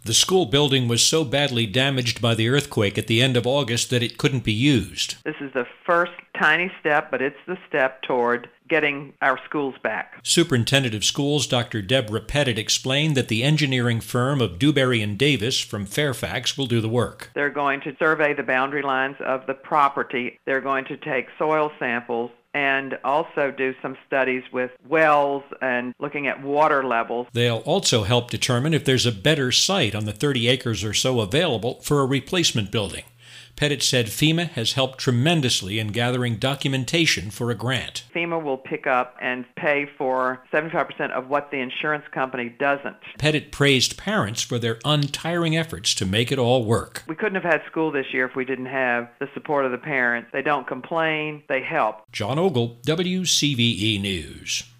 The school building was so badly damaged by the earthquake at the end of August that it couldn't be used. This is the first tiny step, but it's the step toward getting our schools back. Superintendent of Schools Dr. Deborah Pettit explained that the engineering firm of Dewberry and Davis from Fairfax will do the work. They're going to survey the boundary lines of the property. They're going to take soil samples and also do some studies with wells and looking at water levels. They'll also help determine if there's a better site on the 30 acres or so available for a replacement building. Pettit said FEMA has helped tremendously in gathering documentation for a grant. FEMA will pick up and pay for 75% of what the insurance company doesn't. Pettit praised parents for their untiring efforts to make it all work. We couldn't have had school this year if we didn't have the support of the parents. They don't complain, they help. John Ogle, WCVE News.